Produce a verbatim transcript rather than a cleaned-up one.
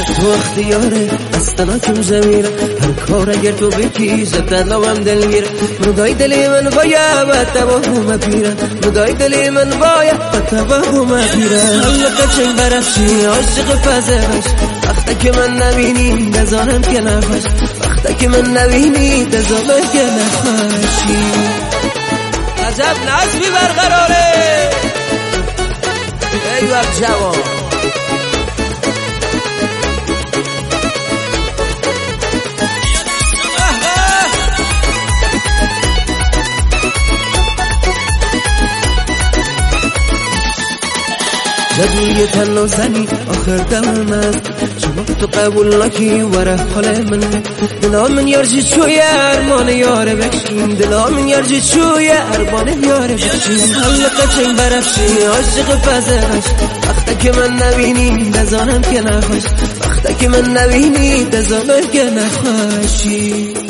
تو اختیاره استناکم زمیره هر کار اگر تو بکی زدنم دلگیره مردای دلی من باید به تباهم پیره مردای دلی من باید به تباهم پیره حلقه چنگ برفشی عاشق پزرش وقتا که من نبینی دزانم که نخوش وقتا که من نبینی دزانم که نخوشی عجب نظمی برقراره ای وقت جوان جدوی تن و زنی آخر دم من شما تو قبول نکی وره حال من دلا من یارجی چوی ارمان یاره بکشین دلا من یارجی چوی ارمان یاره بکشین حلقه چنگ برفشی عاشق پزرش وقتا که من نبینی دزانم که نخوش وقتا که من نبینی دزانم که نخوشی